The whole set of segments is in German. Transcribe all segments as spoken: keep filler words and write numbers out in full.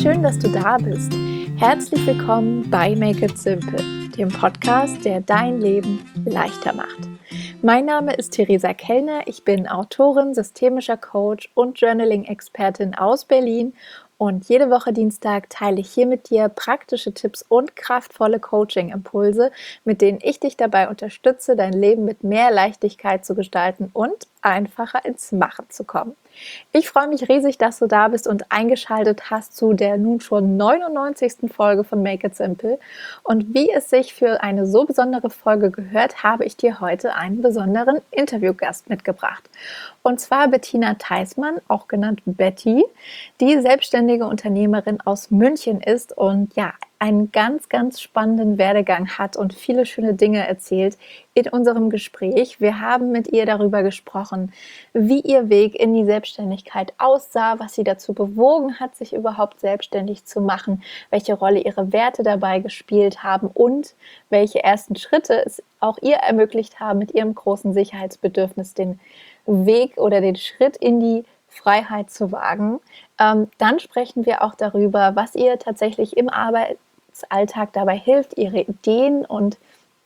schön, dass du da bist. Herzlich willkommen bei Make It Simple, dem Podcast, der dein Leben leichter macht. Mein Name ist Theresa Kellner, ich bin Autorin, systemischer Coach und Journaling-Expertin aus Berlin und jede Woche Dienstag teile ich hier mit dir praktische Tipps und kraftvolle Coaching-Impulse, mit denen ich dich dabei unterstütze, dein Leben mit mehr Leichtigkeit zu gestalten und einfacher ins Machen zu kommen. Ich freue mich riesig, dass du da bist und eingeschaltet hast zu der nun schon neunundneunzigsten Folge von Make It Simple. Und wie es sich für eine so besondere Folge gehört, habe ich dir heute einen besonderen Interviewgast mitgebracht. Und zwar Bettina Theismann, auch genannt Betty, die selbstständige Unternehmerin aus München ist und ja, einen ganz, ganz spannenden Werdegang hat und viele schöne Dinge erzählt in unserem Gespräch. Wir haben mit ihr darüber gesprochen, wie ihr Weg in die Selbstständigkeit aussah, was sie dazu bewogen hat, sich überhaupt selbstständig zu machen, welche Rolle ihre Werte dabei gespielt haben und welche ersten Schritte es auch ihr ermöglicht haben, mit ihrem großen Sicherheitsbedürfnis den Weg oder den Schritt in die Freiheit zu wagen. Ähm, dann sprechen wir auch darüber, was ihr tatsächlich im Arbeitsalltag dabei hilft, ihre Ideen und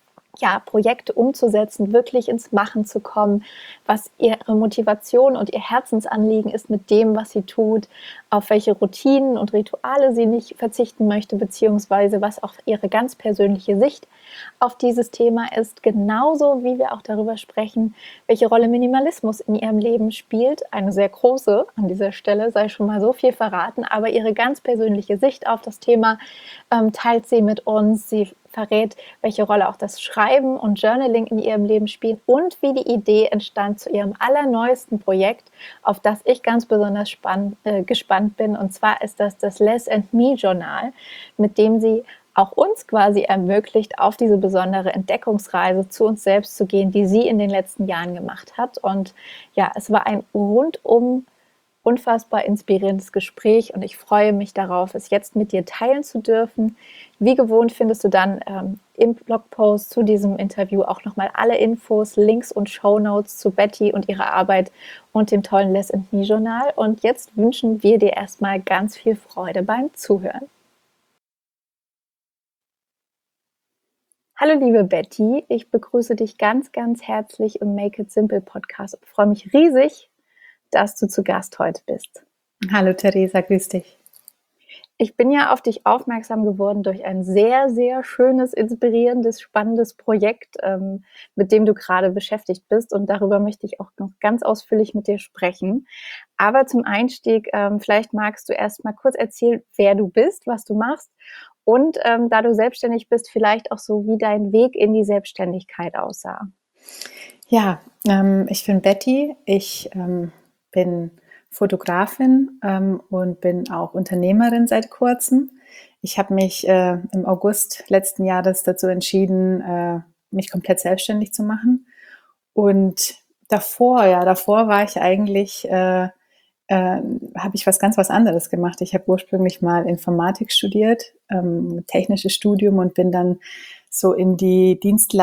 ja, Projekte umzusetzen, wirklich ins Machen zu kommen, was ihre Motivation und ihr Herzensanliegen ist mit dem, was sie tut, auf welche Routinen und Rituale sie nicht verzichten möchte, beziehungsweise was auch ihre ganz persönliche Sicht auf dieses Thema ist, genauso wie wir auch darüber sprechen, welche Rolle Minimalismus in ihrem Leben spielt. Eine sehr große an dieser Stelle, sei schon mal so viel verraten, aber ihre ganz persönliche Sicht auf das Thema ähm, teilt sie mit uns. Sie verrät, welche Rolle auch das Schreiben und Journaling in ihrem Leben spielt und wie die Idee entstand zu ihrem allerneuesten Projekt, auf das ich ganz besonders spann, äh, gespannt bin. Und zwar ist das das Less and Me Journal, mit dem sie auch uns quasi ermöglicht, auf diese besondere Entdeckungsreise zu uns selbst zu gehen, die sie in den letzten Jahren gemacht hat. Und ja, es war ein rundum unfassbar inspirierendes Gespräch und ich freue mich darauf, es jetzt mit dir teilen zu dürfen. Wie gewohnt findest du dann ähm, im Blogpost zu diesem Interview auch nochmal alle Infos, Links und Shownotes zu Betty und ihrer Arbeit und dem tollen Less and Me Journal. Und jetzt wünschen wir dir erstmal ganz viel Freude beim Zuhören. Hallo liebe Betty, ich begrüße dich ganz, ganz herzlich im Make It Simple Podcast und freue mich riesig, dass du zu Gast heute bist. Hallo Theresa, grüß dich. Ich bin ja auf dich aufmerksam geworden durch ein sehr, sehr schönes, inspirierendes, spannendes Projekt, ähm, mit dem du gerade beschäftigt bist. Und darüber möchte ich auch noch ganz ausführlich mit dir sprechen. Aber zum Einstieg, ähm, vielleicht magst du erst mal kurz erzählen, wer du bist, was du machst. Und ähm, da du selbstständig bist, vielleicht auch so, wie dein Weg in die Selbstständigkeit aussah. Ja, ähm, ich bin Betty. Ich ähm, bin Fotografin ähm, und bin auch Unternehmerin seit kurzem. Ich habe mich äh, im August letzten Jahres dazu entschieden, äh, mich komplett selbstständig zu machen. Und davor, ja, davor war ich eigentlich, äh, äh, habe ich was ganz was anderes gemacht. Ich habe ursprünglich mal Informatik studiert, ähm, technisches Studium und bin dann so in die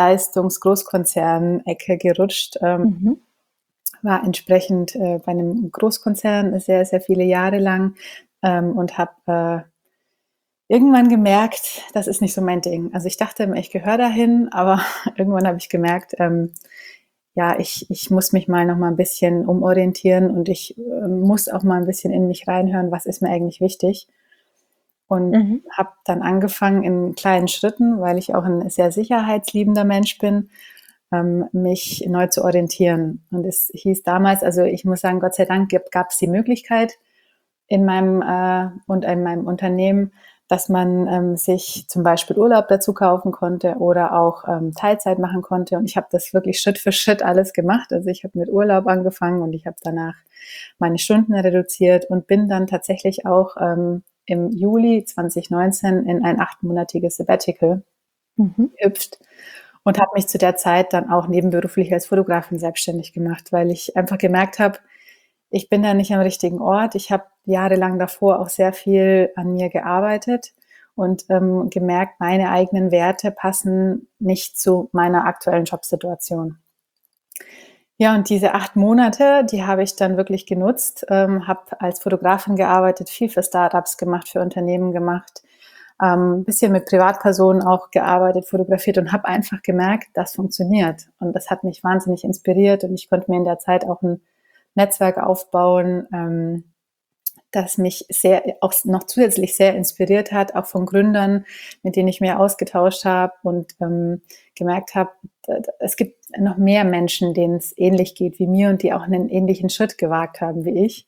Dienstleistungs-Großkonzern-Ecke gerutscht. Ähm, mhm. War entsprechend äh, bei einem Großkonzern sehr, sehr viele Jahre lang ähm, und habe äh, irgendwann gemerkt, das ist nicht so mein Ding. Also ich dachte immer, ich gehöre dahin, aber irgendwann habe ich gemerkt, ähm, ja, ich, ich muss mich mal noch mal ein bisschen umorientieren und ich äh, muss auch mal ein bisschen in mich reinhören, was ist mir eigentlich wichtig. Und mhm. habe dann angefangen in kleinen Schritten, weil ich auch ein sehr sicherheitsliebender Mensch bin, ähm, mich neu zu orientieren. Und es hieß damals, also ich muss sagen, Gott sei Dank gab es die Möglichkeit in meinem äh, und in meinem Unternehmen, dass man ähm, sich zum Beispiel Urlaub dazu kaufen konnte oder auch ähm, Teilzeit machen konnte. Und ich habe das wirklich Schritt für Schritt alles gemacht. Also ich habe mit Urlaub angefangen und ich habe danach meine Stunden reduziert und bin dann tatsächlich auch ähm, im Juli zwanzig neunzehn in ein achtmonatiges Sabbatical mhm. gehüpft und habe mich zu der Zeit dann auch nebenberuflich als Fotografin selbstständig gemacht, weil ich einfach gemerkt habe, ich bin da nicht am richtigen Ort. Ich habe jahrelang davor auch sehr viel an mir gearbeitet und ähm, gemerkt, meine eigenen Werte passen nicht zu meiner aktuellen Jobsituation. Ja, und diese acht Monate, die habe ich dann wirklich genutzt, ähm, habe als Fotografin gearbeitet, viel für Startups gemacht, für Unternehmen gemacht, ähm, bisschen mit Privatpersonen auch gearbeitet, fotografiert und habe einfach gemerkt, das funktioniert. Und das hat mich wahnsinnig inspiriert und ich konnte mir in der Zeit auch ein Netzwerk aufbauen, ähm, das mich sehr auch noch zusätzlich sehr inspiriert hat, auch von Gründern, mit denen ich mich ausgetauscht habe und ähm, gemerkt habe, es gibt noch mehr Menschen, denen es ähnlich geht wie mir und die auch einen ähnlichen Schritt gewagt haben wie ich.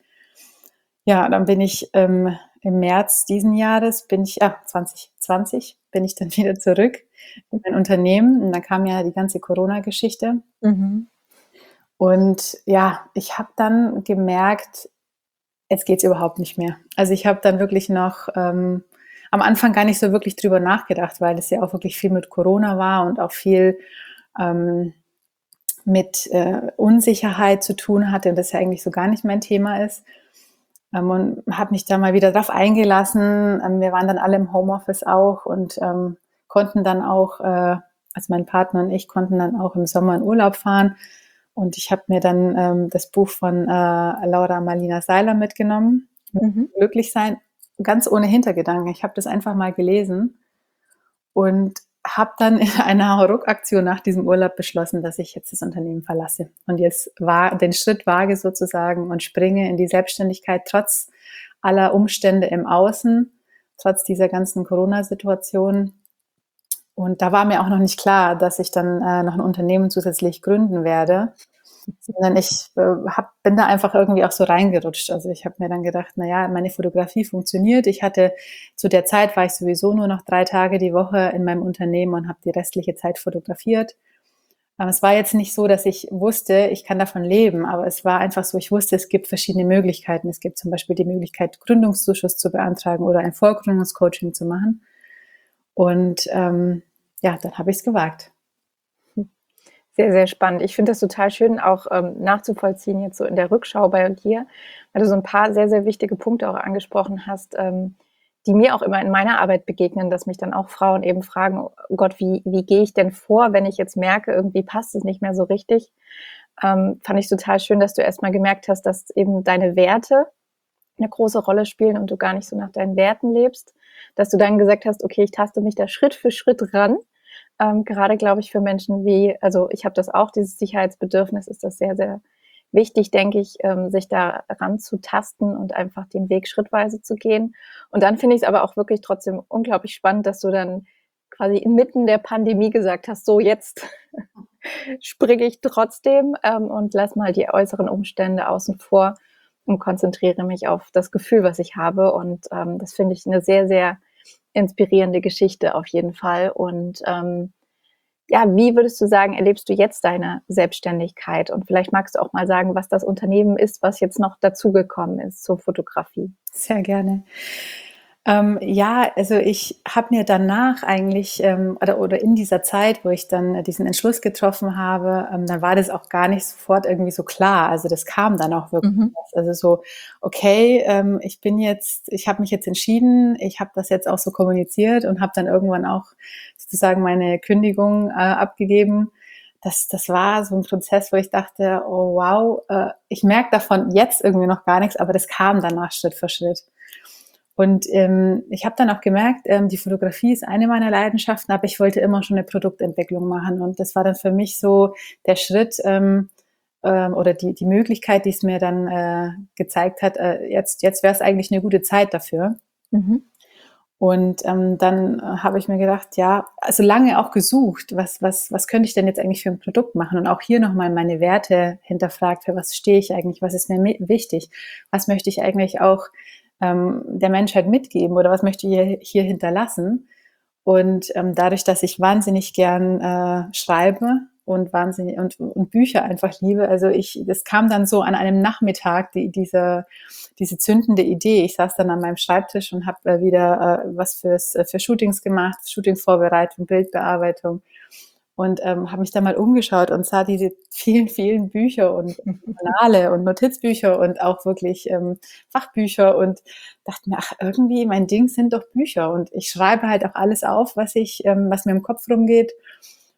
Ja, dann bin ich ähm, im März diesen Jahres, bin ich, ah, zwanzig zwanzig, bin ich dann wieder zurück in mein Unternehmen und dann kam ja die ganze Corona-Geschichte. Mhm. Und ja, ich habe dann gemerkt, jetzt geht's überhaupt nicht mehr. Also ich habe dann wirklich noch ähm, am Anfang gar nicht so wirklich drüber nachgedacht, weil es ja auch wirklich viel mit Corona war und auch viel ähm, mit äh, Unsicherheit zu tun hatte und das ja eigentlich so gar nicht mein Thema ist. Ähm, und habe mich da mal wieder drauf eingelassen. Ähm, wir waren dann alle im Homeoffice auch und ähm, konnten dann auch, äh, also mein Partner und ich konnten dann auch im Sommer in Urlaub fahren. Und ich habe mir dann ähm, das Buch von äh, Laura Marlina Seiler mitgenommen, Mhm. Glücklich sein, ganz ohne Hintergedanken. Ich habe das einfach mal gelesen und habe dann in einer Hauruck-Aktion nach diesem Urlaub beschlossen, dass ich jetzt das Unternehmen verlasse und jetzt war, den Schritt wage sozusagen und springe in die Selbstständigkeit trotz aller Umstände im Außen, trotz dieser ganzen Corona-Situation. Und da war mir auch noch nicht klar, dass ich dann äh, noch ein Unternehmen zusätzlich gründen werde, sondern ich äh, hab, bin da einfach irgendwie auch so reingerutscht. Also ich habe mir dann gedacht, na ja, meine Fotografie funktioniert. Ich hatte zu der Zeit war ich sowieso nur noch drei Tage die Woche in meinem Unternehmen und habe die restliche Zeit fotografiert. Aber es war jetzt nicht so, dass ich wusste, ich kann davon leben, aber es war einfach so, ich wusste, es gibt verschiedene Möglichkeiten. Es gibt zum Beispiel die Möglichkeit, Gründungszuschuss zu beantragen oder ein Vorgründungscoaching zu machen. Und ähm, ja, dann habe ich es gewagt. Sehr, sehr spannend. Ich finde das total schön, auch ähm, nachzuvollziehen jetzt so in der Rückschau bei dir, weil du so ein paar sehr, sehr wichtige Punkte auch angesprochen hast, ähm, die mir auch immer in meiner Arbeit begegnen, dass mich dann auch Frauen eben fragen, oh Gott, wie, wie gehe ich denn vor, wenn ich jetzt merke, irgendwie passt es nicht mehr so richtig. Ähm, fand ich total schön, dass du erstmal gemerkt hast, dass eben deine Werte eine große Rolle spielen und du gar nicht so nach deinen Werten lebst, dass du dann gesagt hast, okay, ich taste mich da Schritt für Schritt ran. Ähm, gerade glaube ich für Menschen wie, also ich habe das auch, dieses Sicherheitsbedürfnis, ist das sehr, sehr wichtig, denke ich, ähm, sich da ranzutasten und einfach den Weg schrittweise zu gehen. Und dann finde ich es aber auch wirklich trotzdem unglaublich spannend, dass du dann quasi inmitten der Pandemie gesagt hast, so jetzt springe ich trotzdem ähm, und lass mal die äußeren Umstände außen vor und konzentriere mich auf das Gefühl, was ich habe. Und ähm, das finde ich eine sehr, sehr inspirierende Geschichte auf jeden Fall. Und ähm, ja, wie würdest du sagen, erlebst du jetzt deine Selbstständigkeit? Und vielleicht magst du auch mal sagen, was das Unternehmen ist, was jetzt noch dazugekommen ist zur Fotografie. Sehr gerne. Ähm, ja, also ich habe mir danach eigentlich ähm, oder, oder in dieser Zeit, wo ich dann äh, diesen Entschluss getroffen habe, ähm, dann war das auch gar nicht sofort irgendwie so klar. Also das kam dann auch wirklich. Mhm. Also so, okay, ähm, ich bin jetzt, ich habe mich jetzt entschieden, ich habe das jetzt auch so kommuniziert und habe dann irgendwann auch sozusagen meine Kündigung äh, abgegeben. Das, das war so ein Prozess, wo ich dachte, oh wow, äh, ich merke davon jetzt irgendwie noch gar nichts, aber das kam danach Schritt für Schritt. Und ähm, ich habe dann auch gemerkt, ähm, die Fotografie ist eine meiner Leidenschaften, aber ich wollte immer schon eine Produktentwicklung machen. Und das war dann für mich so der Schritt ähm, ähm, oder die, die Möglichkeit, die es mir dann äh, gezeigt hat, äh, jetzt, jetzt wäre es eigentlich eine gute Zeit dafür. Mhm. Und ähm, dann äh, habe ich mir gedacht, ja, also lange auch gesucht, was, was, was könnte ich denn jetzt eigentlich für ein Produkt machen? Und auch hier nochmal meine Werte hinterfragt, für was stehe ich eigentlich, was ist mir wichtig, was möchte ich eigentlich auch ähm, der Menschheit mitgeben oder was möchte ich hier, hier hinterlassen? Und ähm, dadurch, dass ich wahnsinnig gern äh, schreibe und wahnsinnig und, und Bücher einfach liebe, also ich, das kam dann so an einem Nachmittag, die, diese, diese zündende Idee. Ich saß dann an meinem Schreibtisch und habe äh, wieder äh, was fürs, äh, für Shootings gemacht, Shootingvorbereitung, Bildbearbeitung und ähm, habe mich da mal umgeschaut und sah diese vielen, vielen Bücher und Journale und Notizbücher und auch wirklich ähm, Fachbücher und dachte mir, ach, irgendwie mein Ding sind doch Bücher und ich schreibe halt auch alles auf, was ich, ähm, was mir im Kopf rumgeht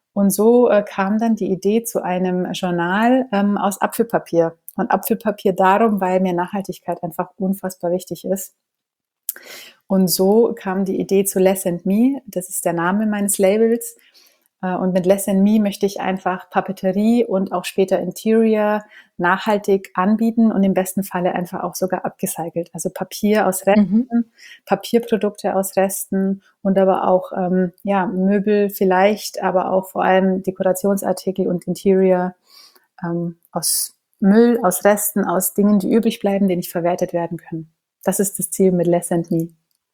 Und so äh, kam dann die Idee zu einem Journal ähm, aus Apfelpapier. Und Apfelpapier darum, weil mir Nachhaltigkeit einfach unfassbar wichtig ist. Und so kam die Idee zu Less and Me. Das ist der Name meines Labels. Und mit Less and Me möchte ich einfach Papeterie und auch später Interior nachhaltig anbieten und im besten Falle einfach auch sogar upgecycelt. Also Papier aus Resten, mhm. Papierprodukte aus Resten und aber auch ähm, ja, Möbel vielleicht, aber auch vor allem Dekorationsartikel und Interior ähm, aus Müll, aus Resten, aus Dingen, die übrig bleiben, die nicht verwertet werden können. Das ist das Ziel mit Less and Me.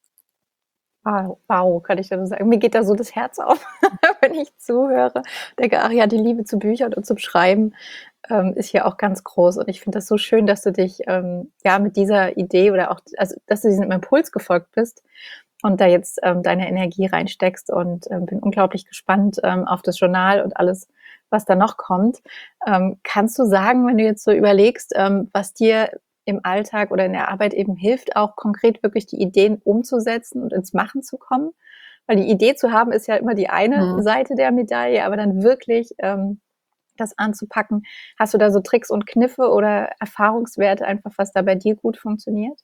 Wow, wow, kann ich da nur sagen. Mir geht da so das Herz auf, wenn ich zuhöre. Denke, ach ja, die Liebe zu Büchern und zum Schreiben ähm, ist hier auch ganz groß. Und ich finde das so schön, dass du dich ähm, ja mit dieser Idee oder auch, also dass du diesem Impuls gefolgt bist und da jetzt ähm, deine Energie reinsteckst. Und ähm, bin unglaublich gespannt ähm, auf das Journal und alles, was da noch kommt. Ähm, kannst du sagen, wenn du jetzt so überlegst, ähm, was dir im Alltag oder in der Arbeit eben hilft, auch konkret wirklich die Ideen umzusetzen und ins Machen zu kommen? Weil die Idee zu haben, ist ja immer die eine mhm. Seite der Medaille, aber dann wirklich ähm, das anzupacken. Hast du da so Tricks und Kniffe oder Erfahrungswerte einfach, was da bei dir gut funktioniert?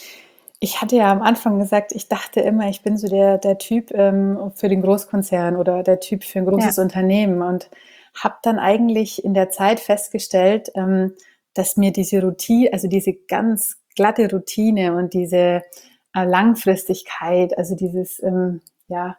Ich hatte ja am Anfang gesagt, ich dachte immer, ich bin so der, der Typ ähm, für den Großkonzern oder der Typ für ein großes ja. Unternehmen und habe dann eigentlich in der Zeit festgestellt, ähm, dass mir diese Routine, also diese ganz glatte Routine und diese äh, Langfristigkeit, also dieses, ähm, ja,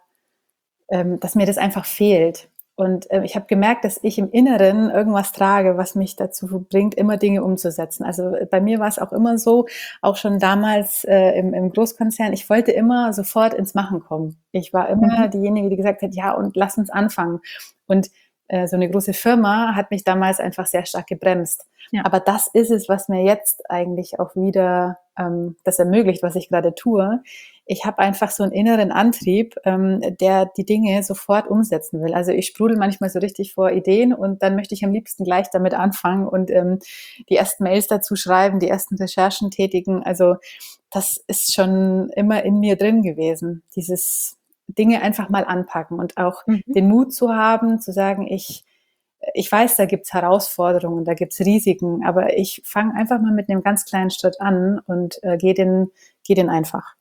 ähm, dass mir das einfach fehlt. Und äh, ich habe gemerkt, dass ich im Inneren irgendwas trage, was mich dazu bringt, immer Dinge umzusetzen. Also bei mir war es auch immer so, auch schon damals äh, im, im Großkonzern, ich wollte immer sofort ins Machen kommen. Ich war immer mhm. diejenige, die gesagt hat, ja, und lass uns anfangen. Und äh, so eine große Firma hat mich damals einfach sehr stark gebremst. Ja. Aber das ist es, was mir jetzt eigentlich auch wieder ähm, das ermöglicht, was ich gerade tue. Ich habe einfach so einen inneren Antrieb, ähm, der die Dinge sofort umsetzen will. Also ich sprudel manchmal so richtig vor Ideen und dann möchte ich am liebsten gleich damit anfangen und ähm, die ersten Mails dazu schreiben, die ersten Recherchen tätigen. Also das ist schon immer in mir drin gewesen, dieses Dinge einfach mal anpacken und auch mhm. den Mut zu haben, zu sagen, ich Ich weiß, da gibt's Herausforderungen, da gibt's Risiken, aber ich fange einfach mal mit einem ganz kleinen Schritt an und äh, gehe den, geh den einfach.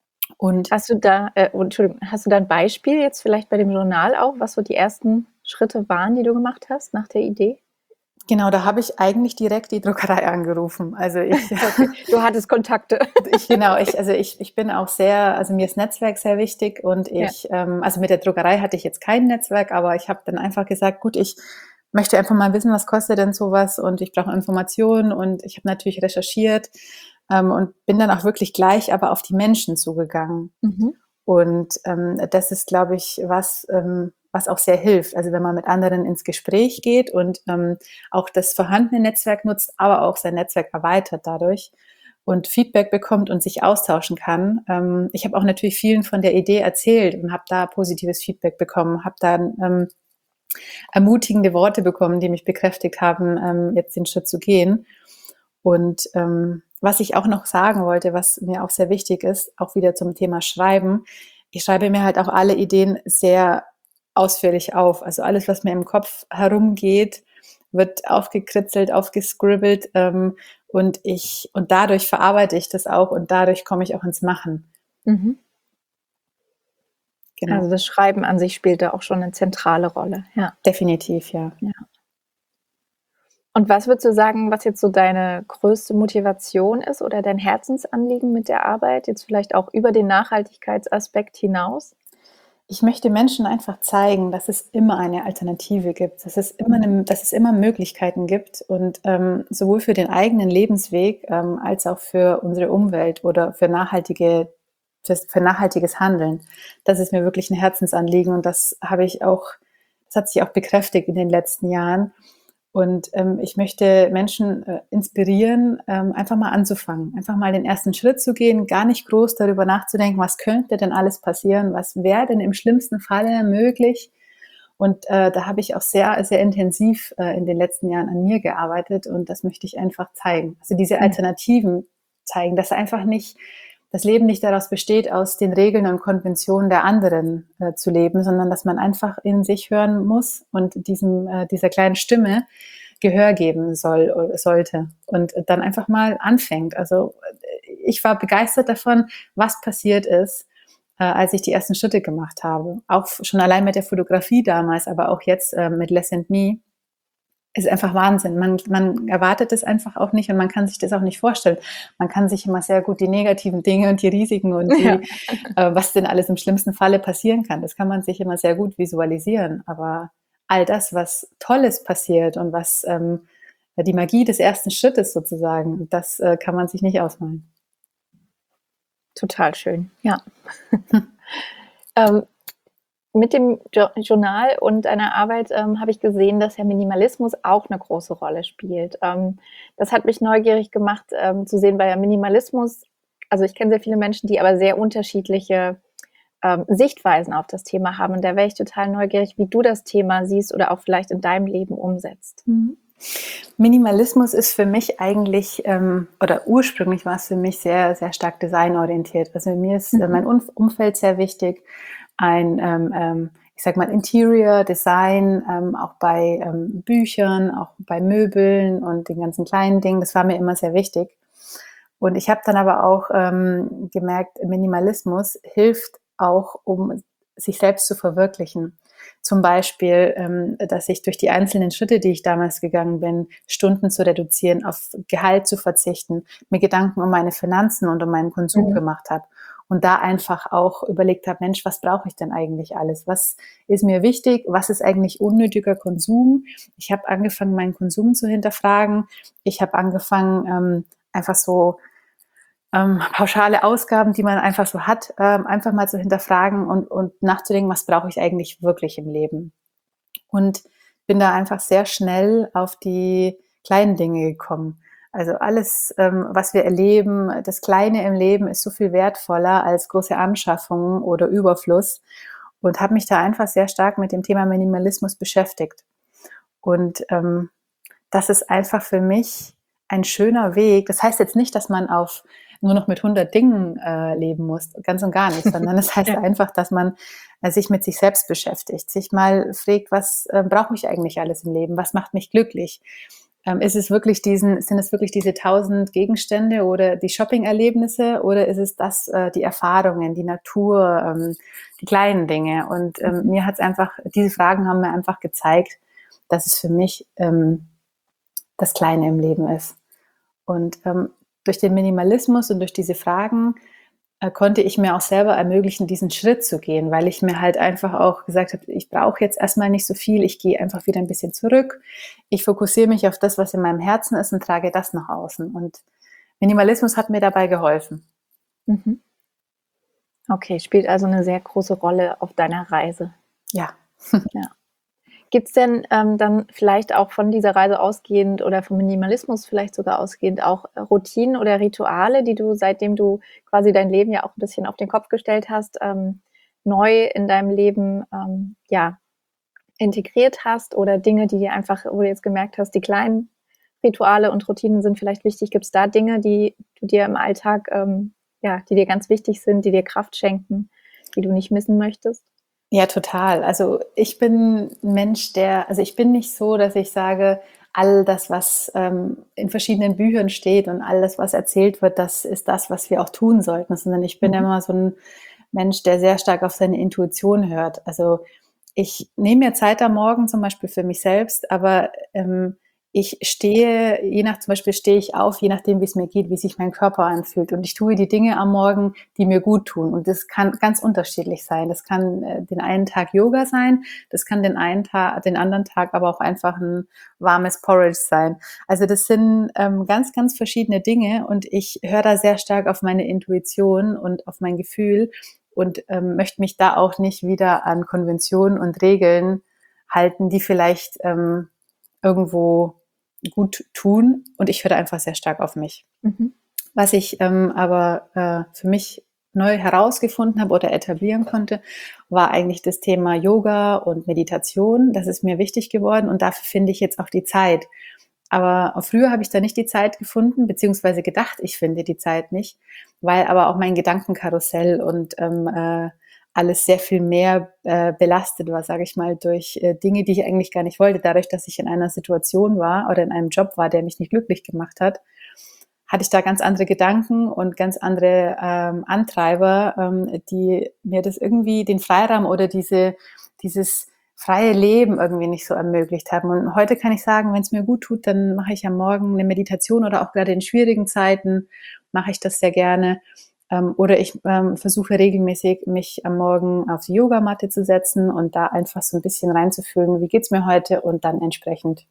Und hast du da, äh, Entschuldigung, hast du da ein Beispiel jetzt vielleicht bei dem Journal auch, was so die ersten Schritte waren, die du gemacht hast nach der Idee? Genau, da habe ich eigentlich direkt die Druckerei angerufen. Also ich, okay. Du hattest Kontakte. ich genau, ich also ich ich bin auch sehr, also mir ist Netzwerk sehr wichtig und ich, ja. ähm, also mit der Druckerei hatte ich jetzt kein Netzwerk, aber ich habe dann einfach gesagt, gut, ich möchte einfach mal wissen, was kostet denn sowas und ich brauche Informationen und ich habe natürlich recherchiert ähm, und bin dann auch wirklich gleich aber auf die Menschen zugegangen. Mhm. Und ähm, das ist, glaube ich, was, ähm, was auch sehr hilft. Also wenn man mit anderen ins Gespräch geht und ähm, auch das vorhandene Netzwerk nutzt, aber auch sein Netzwerk erweitert dadurch und Feedback bekommt und sich austauschen kann. Ähm, ich habe auch natürlich vielen von der Idee erzählt und habe da positives Feedback bekommen, habe dann ähm, ermutigende Worte bekommen, die mich bekräftigt haben, ähm, jetzt den Schritt zu gehen. Und ähm, was ich auch noch sagen wollte, was mir auch sehr wichtig ist, auch wieder zum Thema Schreiben, ich schreibe mir halt auch alle Ideen sehr ausführlich auf. Also alles, was mir im Kopf herumgeht, wird aufgekritzelt, aufgescribbelt ähm, und ich und dadurch verarbeite ich das auch und dadurch komme ich auch ins Machen. Mhm. Genau. Also das Schreiben an sich spielt da auch schon eine zentrale Rolle. Ja. Definitiv, ja. ja. Und was würdest du sagen, was jetzt so deine größte Motivation ist oder dein Herzensanliegen mit der Arbeit, jetzt vielleicht auch über den Nachhaltigkeitsaspekt hinaus? Ich möchte Menschen einfach zeigen, dass es immer eine Alternative gibt, dass es immer, eine, dass es immer Möglichkeiten gibt und ähm, sowohl für den eigenen Lebensweg ähm, als auch für unsere Umwelt oder für nachhaltige Für, für nachhaltiges Handeln. Das ist mir wirklich ein Herzensanliegen und das habe ich auch, das hat sich auch bekräftigt in den letzten Jahren. Und ähm, ich möchte Menschen äh, inspirieren, ähm, einfach mal anzufangen, einfach mal den ersten Schritt zu gehen, gar nicht groß darüber nachzudenken, was könnte denn alles passieren, was wäre denn im schlimmsten Falle möglich. Und äh, da habe ich auch sehr, sehr intensiv äh, in den letzten Jahren an mir gearbeitet und das möchte ich einfach zeigen. Also diese Alternativen zeigen, dass einfach nicht das Leben nicht daraus besteht, aus den Regeln und Konventionen der anderen äh, zu leben, sondern dass man einfach in sich hören muss und diesem, äh, dieser kleinen Stimme Gehör geben soll oder sollte und dann einfach mal anfängt. Also ich war begeistert davon, was passiert ist, äh, als ich die ersten Schritte gemacht habe. Auch schon allein mit der Fotografie damals, aber auch jetzt äh, mit Less and Me. Ist einfach Wahnsinn. Man, man erwartet es einfach auch nicht und man kann sich das auch nicht vorstellen. Man kann sich immer sehr gut die negativen Dinge und die Risiken und die, ja. äh, was denn alles im schlimmsten Falle passieren kann, das kann man sich immer sehr gut visualisieren. Aber all das, was Tolles passiert und was ähm, die Magie des ersten Schrittes sozusagen, das äh, kann man sich nicht ausmalen. Total schön, ja. ähm, Mit dem Journal und deiner Arbeit ähm, habe ich gesehen, dass der Minimalismus auch eine große Rolle spielt. Ähm, das hat mich neugierig gemacht, ähm, zu sehen, weil ja Minimalismus, also ich kenne sehr viele Menschen, die aber sehr unterschiedliche ähm, Sichtweisen auf das Thema haben. Und da wäre ich total neugierig, wie du das Thema siehst oder auch vielleicht in deinem Leben umsetzt. Mhm. Minimalismus ist für mich eigentlich, ähm, oder ursprünglich war es für mich sehr, sehr stark designorientiert. Also mir ist äh, mein Umfeld sehr wichtig. Ein, ähm, ähm, ich sag mal, Interior Design, ähm, auch bei ähm, Büchern, auch bei Möbeln und den ganzen kleinen Dingen. Das war mir immer sehr wichtig. Und ich habe dann aber auch ähm, gemerkt, Minimalismus hilft auch, um sich selbst zu verwirklichen. Zum Beispiel, ähm, dass ich durch die einzelnen Schritte, die ich damals gegangen bin, Stunden zu reduzieren, auf Gehalt zu verzichten, mir Gedanken um meine Finanzen und um meinen Konsum mhm. gemacht habe. Und da einfach auch überlegt habe, Mensch, was brauche ich denn eigentlich alles? Was ist mir wichtig? Was ist eigentlich unnötiger Konsum? Ich habe angefangen, meinen Konsum zu hinterfragen. Ich habe angefangen, ähm, einfach so ähm, pauschale Ausgaben, die man einfach so hat, ähm, einfach mal zu hinterfragen und, und nachzudenken, was brauche ich eigentlich wirklich im Leben? Und bin da einfach sehr schnell auf die kleinen Dinge gekommen. Also alles, ähm, was wir erleben, das Kleine im Leben ist so viel wertvoller als große Anschaffungen oder Überfluss und habe mich da einfach sehr stark mit dem Thema Minimalismus beschäftigt. Und ähm, das ist einfach für mich ein schöner Weg. Das heißt jetzt nicht, dass man auf nur noch mit hundert Dingen äh, leben muss, ganz und gar nicht, sondern das heißt ja. einfach, dass man äh, sich mit sich selbst beschäftigt, sich mal fragt, was äh, brauche ich eigentlich alles im Leben, was macht mich glücklich? Ähm, ist es wirklich diesen, sind es wirklich diese tausend Gegenstände oder die Shopping-Erlebnisse oder ist es das, äh, die Erfahrungen, die Natur, ähm, die kleinen Dinge? Und ähm, mhm. mir hat es einfach, diese Fragen haben mir einfach gezeigt, dass es für mich ähm, das Kleine im Leben ist. Und ähm, durch den Minimalismus und durch diese Fragen äh, konnte ich mir auch selber ermöglichen, diesen Schritt zu gehen, weil ich mir halt einfach auch gesagt habe, ich brauche jetzt erstmal nicht so viel, ich gehe einfach wieder ein bisschen zurück. Ich fokussiere mich auf das, was in meinem Herzen ist und trage das nach außen. Und Minimalismus hat mir dabei geholfen. Mhm. Okay, spielt also eine sehr große Rolle auf deiner Reise. Ja. Ja. Gibt es denn ähm, dann vielleicht auch von dieser Reise ausgehend oder vom Minimalismus vielleicht sogar ausgehend auch Routinen oder Rituale, die du, seitdem du quasi dein Leben ja auch ein bisschen auf den Kopf gestellt hast, ähm, neu in deinem Leben ähm, ja, integriert hast oder Dinge, die dir einfach, wo du jetzt gemerkt hast, die kleinen Rituale und Routinen sind vielleicht wichtig. Gibt es da Dinge, die du dir im Alltag, ähm, ja, die dir ganz wichtig sind, die dir Kraft schenken, die du nicht missen möchtest? Ja, total. Also ich bin ein Mensch, der, also ich bin nicht so, dass ich sage, all das, was ähm, in verschiedenen Büchern steht und all das, was erzählt wird, das ist das, was wir auch tun sollten, sondern ich bin mhm. immer so ein Mensch, der sehr stark auf seine Intuition hört. Also ich nehme mir Zeit am Morgen zum Beispiel für mich selbst, aber ähm, ich stehe, je nach, zum Beispiel stehe ich auf, je nachdem, wie es mir geht, wie sich mein Körper anfühlt. Und ich tue die Dinge am Morgen, die mir gut tun. Und das kann ganz unterschiedlich sein. Das kann äh, den einen Tag Yoga sein, das kann den einen Tag, den anderen Tag aber auch einfach ein warmes Porridge sein. Also das sind ähm, ganz, ganz verschiedene Dinge. Und ich höre da sehr stark auf meine Intuition und auf mein Gefühl und ähm, möchte mich da auch nicht wieder an Konventionen und Regeln halten, die vielleicht ähm, irgendwo gut tun und ich höre einfach sehr stark auf mich. Mhm. Was ich ähm, aber äh, für mich neu herausgefunden habe oder etablieren konnte, war eigentlich das Thema Yoga und Meditation. Das ist mir wichtig geworden und dafür finde ich jetzt auch die Zeit. Aber früher habe ich da nicht die Zeit gefunden, beziehungsweise gedacht, ich finde die Zeit nicht, weil aber auch mein Gedankenkarussell und ähm, äh, alles sehr viel mehr äh, belastet war, sage ich mal, durch äh, Dinge, die ich eigentlich gar nicht wollte. Dadurch, dass ich in einer Situation war oder in einem Job war, der mich nicht glücklich gemacht hat, hatte ich da ganz andere Gedanken und ganz andere ähm, Antreiber, ähm, die mir das irgendwie den Freiraum oder diese, dieses freie Leben irgendwie nicht so ermöglicht haben. Und heute kann ich sagen, wenn es mir gut tut, dann mache ich am Morgen eine Meditation oder auch gerade in schwierigen Zeiten mache ich das sehr gerne. Ähm, oder ich ähm, versuche regelmäßig, mich am Morgen auf die Yogamatte zu setzen und da einfach so ein bisschen reinzufühlen, wie geht's mir heute und dann entsprechend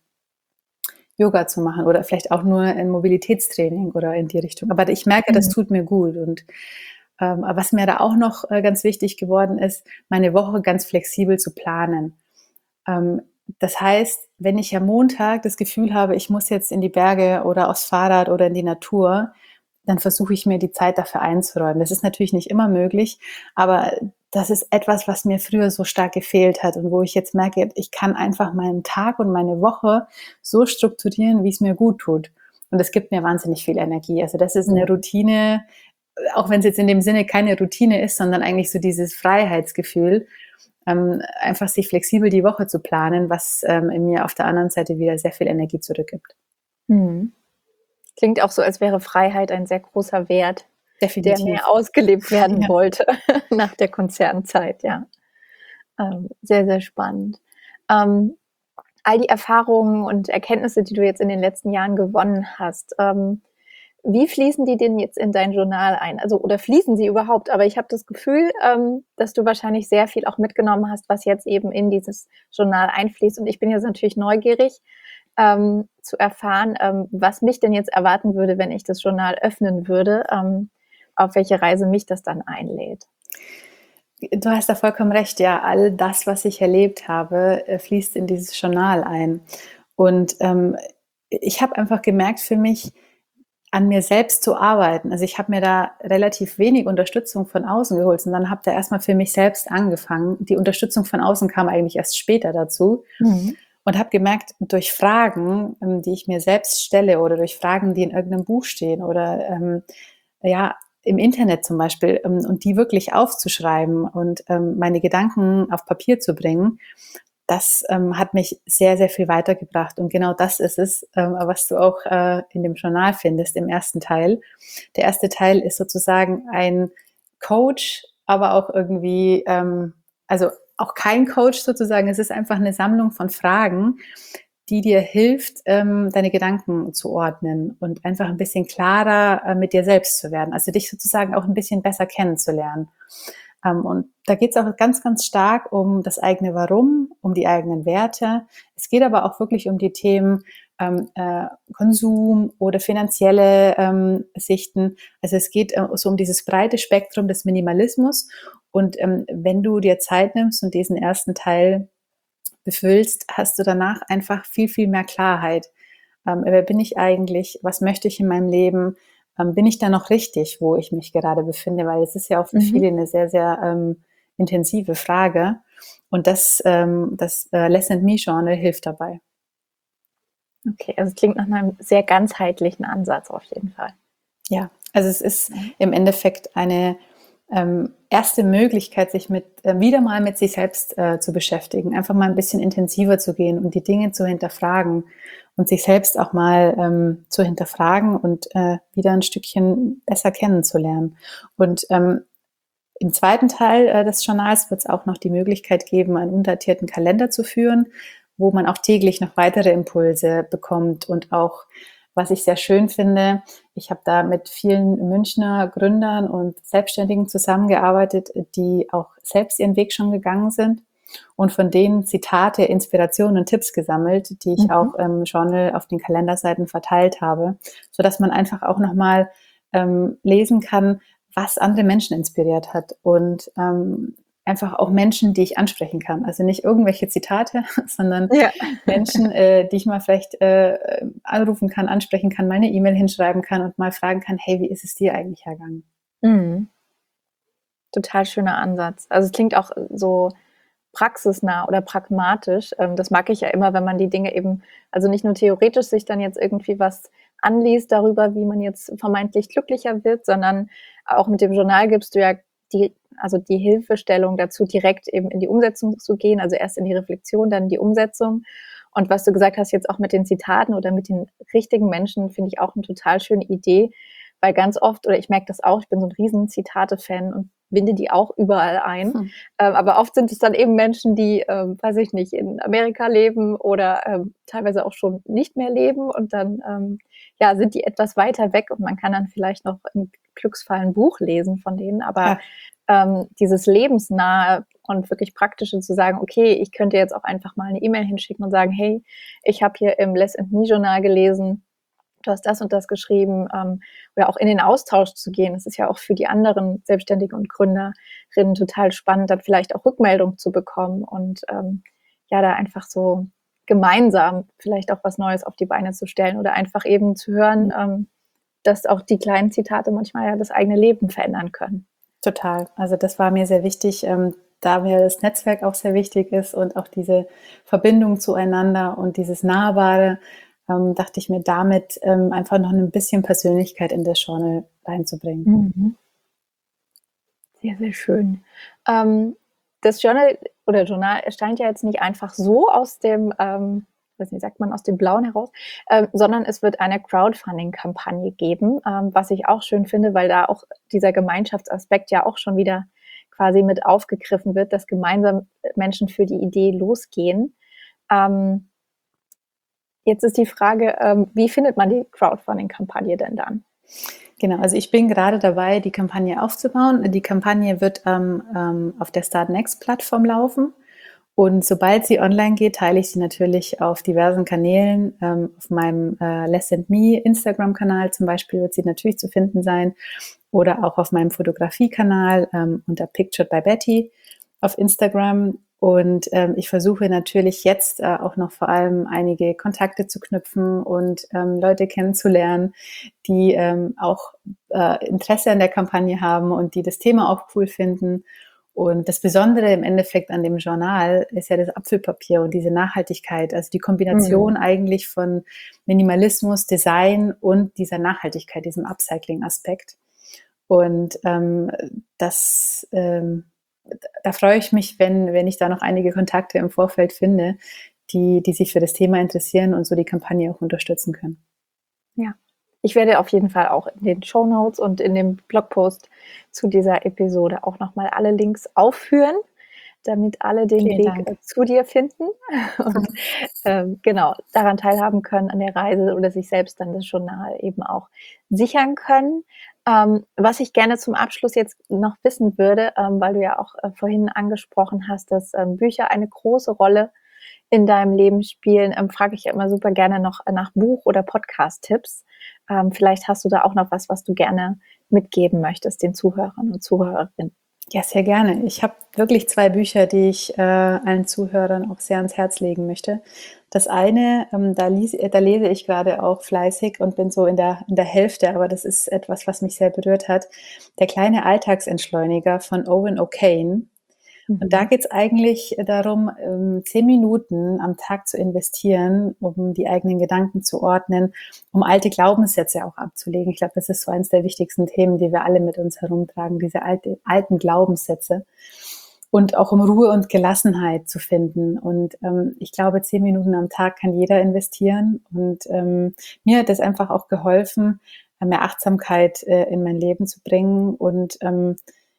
Yoga zu machen oder vielleicht auch nur ein Mobilitätstraining oder in die Richtung. Aber ich merke, das Mhm. tut mir gut. Und ähm, was mir da auch noch äh, ganz wichtig geworden ist, meine Woche ganz flexibel zu planen. Ähm, das heißt, wenn ich am Montag das Gefühl habe, ich muss jetzt in die Berge oder aufs Fahrrad oder in die Natur, dann versuche ich mir die Zeit dafür einzuräumen. Das ist natürlich nicht immer möglich, aber das ist etwas, was mir früher so stark gefehlt hat und wo ich jetzt merke, ich kann einfach meinen Tag und meine Woche so strukturieren, wie es mir gut tut. Und das gibt mir wahnsinnig viel Energie. Also das ist eine Routine, auch wenn es jetzt in dem Sinne keine Routine ist, sondern eigentlich so dieses Freiheitsgefühl, ähm, einfach sich flexibel die Woche zu planen, was ähm, in mir auf der anderen Seite wieder sehr viel Energie zurückgibt. Mhm. Klingt auch so, als wäre Freiheit ein sehr großer Wert, der Definitiv. mehr ausgelebt werden Ja. wollte nach der Konzernzeit, ja. Ähm, sehr, sehr spannend. Ähm, all die Erfahrungen und Erkenntnisse, die du jetzt in den letzten Jahren gewonnen hast, ähm, wie fließen die denn jetzt in dein Journal ein? Also, oder fließen sie überhaupt? Aber ich habe das Gefühl, ähm, dass du wahrscheinlich sehr viel auch mitgenommen hast, was jetzt eben in dieses Journal einfließt. Und ich bin jetzt natürlich neugierig, ähm, zu erfahren, ähm, was mich denn jetzt erwarten würde, wenn ich das Journal öffnen würde, ähm, auf welche Reise mich das dann einlädt. Du hast da vollkommen recht, ja, all das, was ich erlebt habe, äh, fließt in dieses Journal ein. Und ähm, ich habe einfach gemerkt für mich, an mir selbst zu arbeiten. Also ich habe mir da relativ wenig Unterstützung von außen geholt, sondern habe da erstmal für mich selbst angefangen. Die Unterstützung von außen kam eigentlich erst später dazu Mhm. und habe gemerkt, durch Fragen, ähm, die ich mir selbst stelle oder durch Fragen, die in irgendeinem Buch stehen oder ähm, ja, im Internet zum Beispiel, ähm, und die wirklich aufzuschreiben und ähm, meine Gedanken auf Papier zu bringen, das ähm, hat mich sehr, sehr viel weitergebracht. Und genau das ist es, ähm, was du auch äh, in dem Journal findest, im ersten Teil. Der erste Teil ist sozusagen ein Coach, aber auch irgendwie, ähm, also auch kein Coach sozusagen, es ist einfach eine Sammlung von Fragen, die dir hilft, ähm, deine Gedanken zu ordnen und einfach ein bisschen klarer äh, mit dir selbst zu werden. Also dich sozusagen auch ein bisschen besser kennenzulernen. Ähm, und da geht es auch ganz, ganz stark um das eigene Warum, um die eigenen Werte. Es geht aber auch wirklich um die Themen ähm, äh, Konsum oder finanzielle ähm, Sichten. Also es geht äh, so um dieses breite Spektrum des Minimalismus. Und ähm, wenn du dir Zeit nimmst und diesen ersten Teil befüllst, hast du danach einfach viel, viel mehr Klarheit. Ähm, wer bin ich eigentlich? Was möchte ich in meinem Leben? Ähm, bin ich da noch richtig, wo ich mich gerade befinde? Weil es ist ja auch für Mhm. viele eine sehr, sehr ähm, intensive Frage. Und das, ähm, das äh, Less and Me Journal hilft dabei. Okay, also es klingt nach einem sehr ganzheitlichen Ansatz auf jeden Fall. Ja, also es ist Mhm. im Endeffekt eine ähm, erste Möglichkeit, sich mit äh, wieder mal mit sich selbst äh, zu beschäftigen, einfach mal ein bisschen intensiver zu gehen und die Dinge zu hinterfragen und sich selbst auch mal ähm, zu hinterfragen und äh, wieder ein Stückchen besser kennenzulernen. Und ähm, im zweiten Teil äh, des Journals wird es auch noch die Möglichkeit geben, einen undatierten Kalender zu führen, wo man auch täglich noch weitere Impulse bekommt und auch, was ich sehr schön finde, ich habe da mit vielen Münchner Gründern und Selbstständigen zusammengearbeitet, die auch selbst ihren Weg schon gegangen sind und von denen Zitate, Inspirationen und Tipps gesammelt, die ich Mhm. auch im Journal auf den Kalenderseiten verteilt habe, sodass man einfach auch nochmal ähm, lesen kann, was andere Menschen inspiriert hat und ähm, einfach auch Menschen, die ich ansprechen kann. Also nicht irgendwelche Zitate, sondern Ja. Menschen, äh, die ich mal vielleicht äh, anrufen kann, ansprechen kann, meine E-Mail hinschreiben kann und mal fragen kann, hey, wie ist es dir eigentlich ergangen? Mhm. Total schöner Ansatz. Also es klingt auch so praxisnah oder pragmatisch. Ähm, das mag ich ja immer, wenn man die Dinge eben, also nicht nur theoretisch sich dann jetzt irgendwie was anliest darüber, wie man jetzt vermeintlich glücklicher wird, sondern auch mit dem Journal gibst du ja die, also die Hilfestellung dazu, direkt eben in die Umsetzung zu gehen, also erst in die Reflexion, dann in die Umsetzung. Und was du gesagt hast jetzt auch mit den Zitaten oder mit den richtigen Menschen, finde ich auch eine total schöne Idee, weil ganz oft, oder ich merke das auch, ich bin so ein riesen Zitate-Fan und binde die auch überall ein. Hm. Ähm, aber oft sind es dann eben Menschen, die, ähm, weiß ich nicht, in Amerika leben oder ähm, teilweise auch schon nicht mehr leben und dann ähm, ja, sind die etwas weiter weg und man kann dann vielleicht noch im Glücksfall ein Buch lesen von denen, aber ja. ähm, dieses lebensnahe und wirklich praktische zu sagen, okay, ich könnte jetzt auch einfach mal eine E-Mail hinschicken und sagen, hey, ich habe hier im Less and Me Journal gelesen, du hast das und das geschrieben, ähm, oder auch in den Austausch zu gehen. Das ist ja auch für die anderen Selbstständigen und Gründerinnen total spannend, dann vielleicht auch Rückmeldung zu bekommen und ähm, ja, da einfach so gemeinsam vielleicht auch was Neues auf die Beine zu stellen oder einfach eben zu hören, mhm. ähm, dass auch die kleinen Zitate manchmal ja das eigene Leben verändern können. Total. Also das war mir sehr wichtig, ähm, da mir das Netzwerk auch sehr wichtig ist und auch diese Verbindung zueinander und dieses Nahbare, ähm, dachte ich mir, damit ähm, einfach noch ein bisschen Persönlichkeit in das Journal reinzubringen. Mhm. Sehr, sehr schön. Ähm, das Journal oder Journal erscheint ja jetzt nicht einfach so aus dem, ähm, weiß nicht, sagt man aus dem Blauen heraus, ähm, sondern es wird eine Crowdfunding-Kampagne geben, ähm, was ich auch schön finde, weil da auch dieser Gemeinschaftsaspekt ja auch schon wieder quasi mit aufgegriffen wird, dass gemeinsam Menschen für die Idee losgehen. Ähm, jetzt ist die Frage, ähm, wie findet man die Crowdfunding-Kampagne denn dann? Genau, also ich bin gerade dabei, die Kampagne aufzubauen. Die Kampagne wird ähm, ähm, auf der Start Next-Plattform laufen. Und sobald sie online geht, teile ich sie natürlich auf diversen Kanälen. Ähm, auf meinem äh, Less and Me Instagram-Kanal zum Beispiel wird sie natürlich zu finden sein. Oder auch auf meinem Fotografie-Kanal ähm, unter Pictured by Betty auf Instagram. Und ähm, ich versuche natürlich jetzt äh, auch noch vor allem einige Kontakte zu knüpfen und ähm, Leute kennenzulernen, die ähm, auch äh, Interesse an der Kampagne haben und die das Thema auch cool finden. Und das Besondere im Endeffekt an dem Journal ist ja das Apfelpapier und diese Nachhaltigkeit, also die Kombination mhm. eigentlich von Minimalismus, Design und dieser Nachhaltigkeit, diesem Upcycling-Aspekt. Und ähm, das ähm, da freue ich mich, wenn, wenn ich da noch einige Kontakte im Vorfeld finde, die, die sich für das Thema interessieren und so die Kampagne auch unterstützen können. Ja, ich werde auf jeden Fall auch in den Shownotes und in dem Blogpost zu dieser Episode auch nochmal alle Links aufführen, damit alle den Vielen Weg Dank. zu dir finden und ähm, genau daran teilhaben können an der Reise oder sich selbst dann das Journal eben auch sichern können. Ähm, was ich gerne zum Abschluss jetzt noch wissen würde, ähm, weil du ja auch äh, vorhin angesprochen hast, dass ähm, Bücher eine große Rolle in deinem Leben spielen, ähm, frage ich ja immer super gerne noch nach Buch- oder Podcast-Tipps. Ähm, vielleicht hast du da auch noch was, was du gerne mitgeben möchtest den Zuhörern und Zuhörerinnen. Ja, sehr gerne. Ich habe wirklich zwei Bücher, die ich äh, allen Zuhörern auch sehr ans Herz legen möchte. Das eine, ähm, da, lies, da lese ich gerade auch fleißig und bin so in der, in der Hälfte, aber das ist etwas, was mich sehr berührt hat. Der kleine Alltagsentschleuniger von Owen O'Kane. Und da geht es eigentlich darum, zehn Minuten am Tag zu investieren, um die eigenen Gedanken zu ordnen, um alte Glaubenssätze auch abzulegen. Ich glaube, das ist so eines der wichtigsten Themen, die wir alle mit uns herumtragen, diese alte, alten Glaubenssätze. Und auch um Ruhe und Gelassenheit zu finden. Und ähm, ich glaube, zehn Minuten am Tag kann jeder investieren. Und ähm, mir hat das einfach auch geholfen, mehr Achtsamkeit äh, in mein Leben zu bringen und ähm,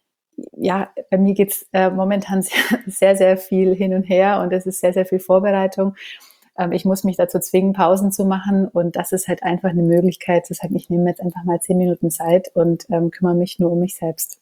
ja, bei mir geht's äh, momentan sehr, sehr, sehr viel hin und her und es ist sehr, sehr viel Vorbereitung. Ähm, ich muss mich dazu zwingen, Pausen zu machen und das ist halt einfach eine Möglichkeit zu sagen, ich nehme jetzt einfach mal zehn Minuten Zeit und ähm, kümmere mich nur um mich selbst.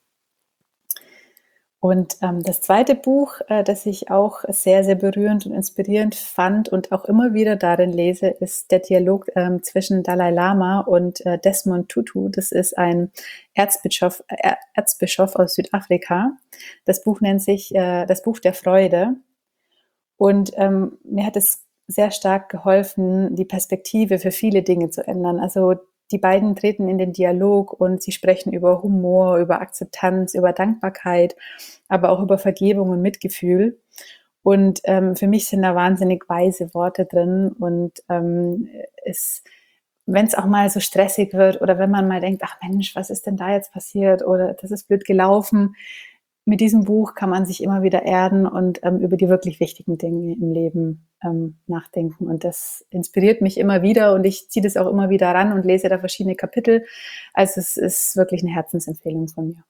Und ähm, das zweite Buch, äh, das ich auch sehr, sehr berührend und inspirierend fand und auch immer wieder darin lese, ist der Dialog ähm, zwischen Dalai Lama und äh, Desmond Tutu. Das ist ein Erzbischof, äh, Erzbischof aus Südafrika. Das Buch nennt sich äh, Das Buch der Freude. Und ähm, mir hat es sehr stark geholfen, die Perspektive für viele Dinge zu ändern. Also die beiden treten in den Dialog und sie sprechen über Humor, über Akzeptanz, über Dankbarkeit, aber auch über Vergebung und Mitgefühl. Und ähm, für mich sind da wahnsinnig weise Worte drin. Und ähm, es, wenn es auch mal so stressig wird oder wenn man mal denkt, ach Mensch, was ist denn da jetzt passiert oder das ist blöd gelaufen, mit diesem Buch kann man sich immer wieder erden und ähm, über die wirklich wichtigen Dinge im Leben ähm, nachdenken. Und das inspiriert mich immer wieder und ich ziehe das auch immer wieder ran und lese da verschiedene Kapitel. Also es ist wirklich eine Herzensempfehlung von mir.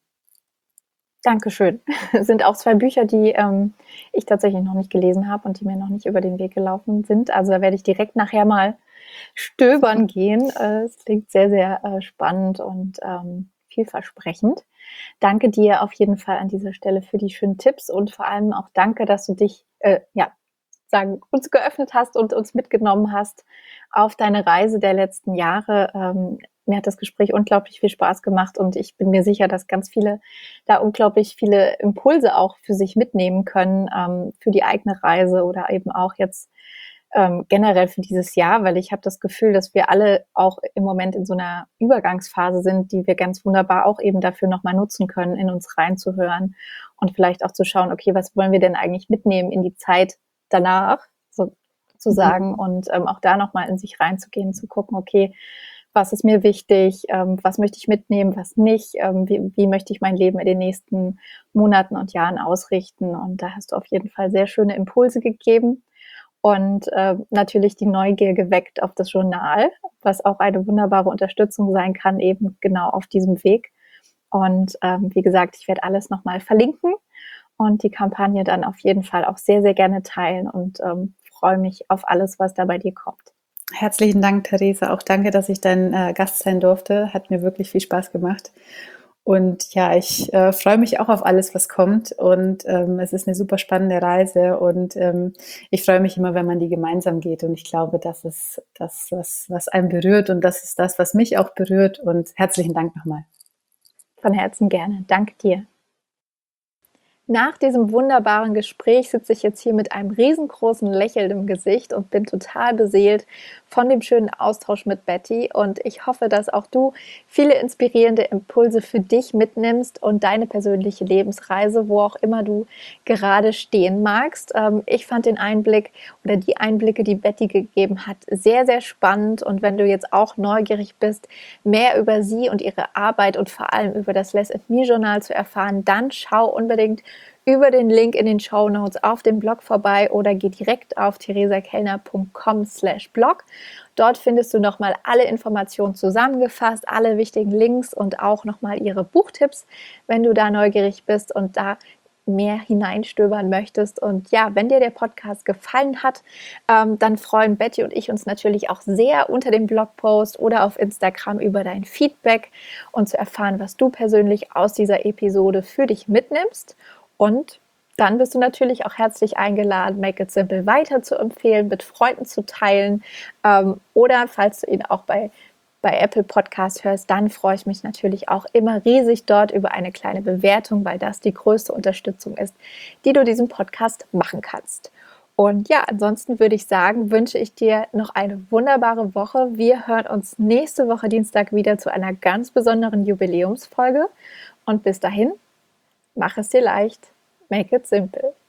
Dankeschön. Das sind auch zwei Bücher, die ähm, ich tatsächlich noch nicht gelesen habe und die mir noch nicht über den Weg gelaufen sind. Also da werde ich direkt nachher mal stöbern gehen. Äh, Es klingt sehr, sehr äh, spannend und ähm, vielversprechend. Danke dir auf jeden Fall an dieser Stelle für die schönen Tipps und vor allem auch danke, dass du dich äh, ja, sagen, uns geöffnet hast und uns mitgenommen hast auf deine Reise der letzten Jahre. Ähm, mir hat das Gespräch unglaublich viel Spaß gemacht und ich bin mir sicher, dass ganz viele da unglaublich viele Impulse auch für sich mitnehmen können, ähm, für die eigene Reise oder eben auch jetzt ähm, generell für dieses Jahr, weil ich habe das Gefühl, dass wir alle auch im Moment in so einer Übergangsphase sind, die wir ganz wunderbar auch eben dafür nochmal nutzen können, in uns reinzuhören und vielleicht auch zu schauen, okay, was wollen wir denn eigentlich mitnehmen in die Zeit danach, sozusagen, Mhm. und ähm, auch da nochmal in sich reinzugehen, zu gucken, okay, was ist mir wichtig, ähm, was möchte ich mitnehmen, was nicht, ähm, wie, wie möchte ich mein Leben in den nächsten Monaten und Jahren ausrichten. Und da hast du auf jeden Fall sehr schöne Impulse gegeben und äh, natürlich die Neugier geweckt auf das Journal, was auch eine wunderbare Unterstützung sein kann, eben genau auf diesem Weg. Und ähm, wie gesagt, ich werde alles nochmal verlinken und die Kampagne dann auf jeden Fall auch sehr, sehr gerne teilen und ähm, freue mich auf alles, was da bei dir kommt. Herzlichen Dank, Theresa. Auch danke, dass ich dein äh, Gast sein durfte. Hat mir wirklich viel Spaß gemacht. Und ja, ich äh, freue mich auch auf alles, was kommt. Und ähm, es ist eine super spannende Reise. Und ähm, ich freue mich immer, wenn man die gemeinsam geht. Und ich glaube, das ist das, was, was einen berührt. Und das ist das, was mich auch berührt. Und herzlichen Dank nochmal. Von Herzen gerne. Danke dir. Nach diesem wunderbaren Gespräch sitze ich jetzt hier mit einem riesengroßen Lächeln im Gesicht und bin total beseelt von dem schönen Austausch mit Betty. Und ich hoffe, dass auch du viele inspirierende Impulse für dich mitnimmst und deine persönliche Lebensreise, wo auch immer du gerade stehen magst. Ich fand den Einblick oder die Einblicke, die Betty gegeben hat, sehr, sehr spannend. Und wenn du jetzt auch neugierig bist, mehr über sie und ihre Arbeit und vor allem über das Less and Me Journal zu erfahren, dann schau unbedingt über den Link in den Shownotes auf dem Blog vorbei oder geh direkt auf theresakellner punkt com slash blog. Dort findest du nochmal alle Informationen zusammengefasst, alle wichtigen Links und auch nochmal ihre Buchtipps, wenn du da neugierig bist und da mehr hineinstöbern möchtest. Und ja, wenn dir der Podcast gefallen hat, ähm, dann freuen Betty und ich uns natürlich auch sehr unter dem Blogpost oder auf Instagram über dein Feedback und zu erfahren, was du persönlich aus dieser Episode für dich mitnimmst. Und dann bist du natürlich auch herzlich eingeladen, Make It Simple weiter zu empfehlen, mit Freunden zu teilen ähm, oder falls du ihn auch bei, bei Apple Podcast hörst, dann freue ich mich natürlich auch immer riesig dort über eine kleine Bewertung, weil das die größte Unterstützung ist, die du diesem Podcast machen kannst. Und ja, ansonsten würde ich sagen, wünsche ich dir noch eine wunderbare Woche. Wir hören uns nächste Woche Dienstag wieder zu einer ganz besonderen Jubiläumsfolge und bis dahin, mach es dir leicht. Make it simple.